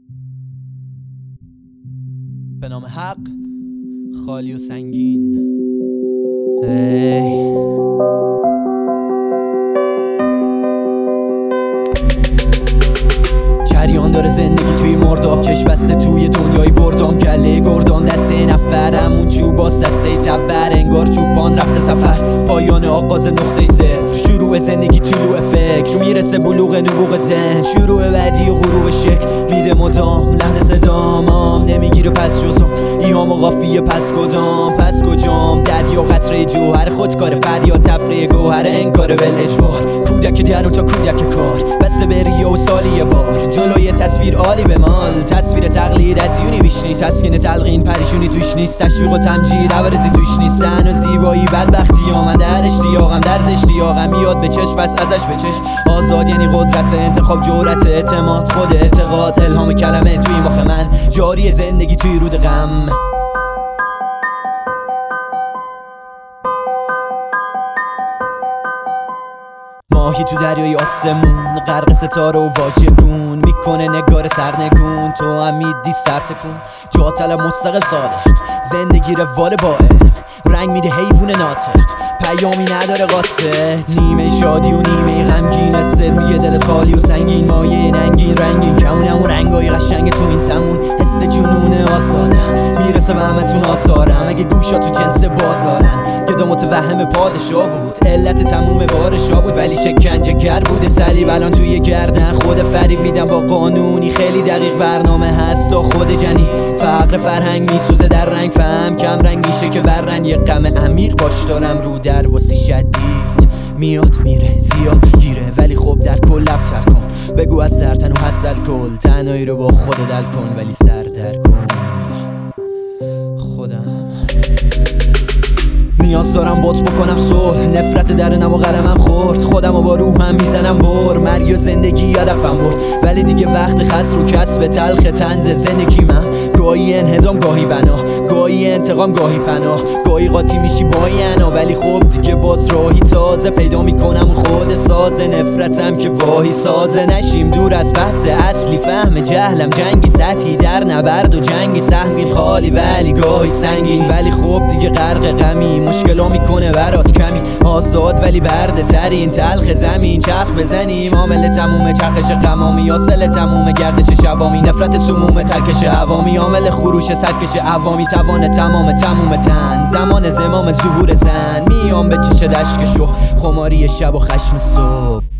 به نام حق خالی و سنگین. جریان داره زندگی توی مرداب، چشم بسته توی دنیای بردام. گله گردان دسته نفرم، اون چوباس دسته تبر، انگار چوبان رفته سفر. پایان آغاز نقطه صفر، شروع زندگی طلوع فکر، میرسه بلوغ نبوغ ذهن، شروع بعدی و غروب شکل. میده مدام لحن صدام، نمیگیره پس جزم ایام و قافیه پس کدام پس کجام. دریا قطره جوهر، خودکار فریاد تفریح گوهر، انکار ول اجبار. کودک درون تا کودک کار، بسته بریه و سالی یه بار. جلوی تصویر عالی بمان، تصویر تقلید از یونی بیشنی. تسکین تلقین پریشونی توش نیست، تشویق و تمجید عوارضی توش نیست. زن و زیبایی بدبختی آمد در اشتیاقم، در زشتیاقم میاد به چشم بس ازش به چشم. آزاد یعنی قدرت انتخاب، جرأت اعتماد، خود اعتقاد، الهام کلمه توی مخ من. جاری زندگی توی رود غم. ماهی تو دریای آسمون، غرق ستاره و واژگون، میکنه نگار سرنگون. تو هم میدی سر تکون، جا طلب مستقل صادق، زندگی روال با علم، رنگ میده حیوون ناطق، پیامی نداره قاصد. نیمه شادی و نیمه غمگین، سر میگه دلت خالی و سنگین. مایه ننگین رنگین کمونه، اون رنگای قشنگ تو این زمون. حس جنون آزادم میرسه به همتون آثارم، اگه گوشا تو جنس بازارن. گدا متوهم پادشاه بود، علت تموم بارشا بود، ولی شکنجه گر بوده صلیب الان توی گردن. خود فریب میدم با قانونی، خیلی دقیق برنامه هست تا خود جنی. فقر فرهنگ میسوزه در رنگ، فهم کم رنگیشه که ورن. یه غم عمیق باش دارم رو در واسی شدید، میاد میره زیاد گیره، ولی خب در کل لبتر کن. بگو از در تن و حسل کل، تنهایی رو با خود دل کن، ولی سر در کن. خودم نیاز دارم بوت بکنم صلح، نفرت درونم و قلمم خورد. خودم و با روحم میزنم بر، مرگ و زندگی هدفم بود، ولی دیگه وقت خس رو کسب تلخ طنز زندگی من. گاهی انهدام گاهی بنا، گاهی انتقام گاهی پناه، گاهی قاطی میشی با ینا، ولی خب دیگه باز راهی تازه پیدا میکنم خود ساز. نفرتم که واهی سازه، نشیم دور از بحث اصلی. فهم جهلم جنگی سطحی، در نبرد و جنگی سهمگین خالی ولی گاهی سنگین. ولی خب دیگه غرق غمی، مشکلا میکنه برات کمی. آزاد ولی برده ترین تلخ زمین، چرخ بزنیم عامل تموم چرخش غمامی، حاصل تموم گردش شبامی. نفرت سموم ترکش عوامی، عامل خروش سرکش عوامی. توان تمام تموم تن، زمان زمام ظهور زن. میام به چش دشک شو، خماری شب و خشم صبح.